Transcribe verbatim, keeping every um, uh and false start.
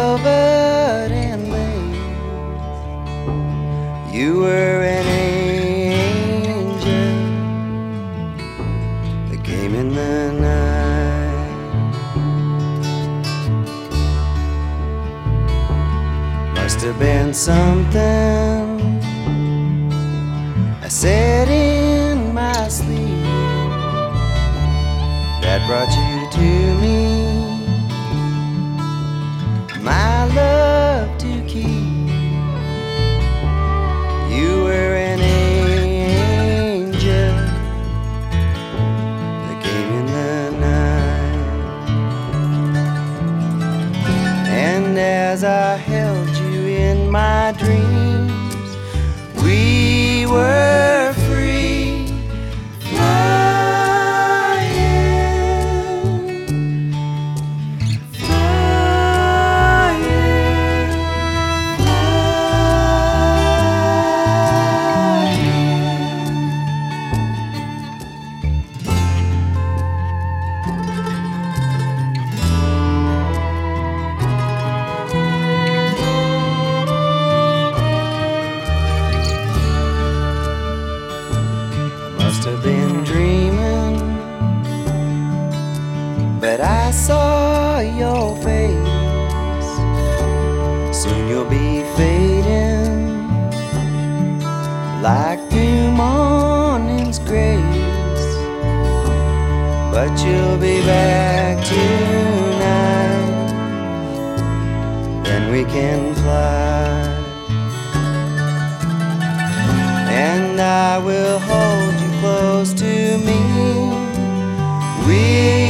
covered in lace. You were an angel that came in the night. Must have been something I said in my sleep that brought you to me, my love to keep. You were an angel that came in the night. And as I held you in my dreams, we were free, flying, flying, must have been dreaming, but I saw your face. Soon you'll be fading like new morning's grace, but you'll be back tonight, then we can fly. And I will hold you close to me. We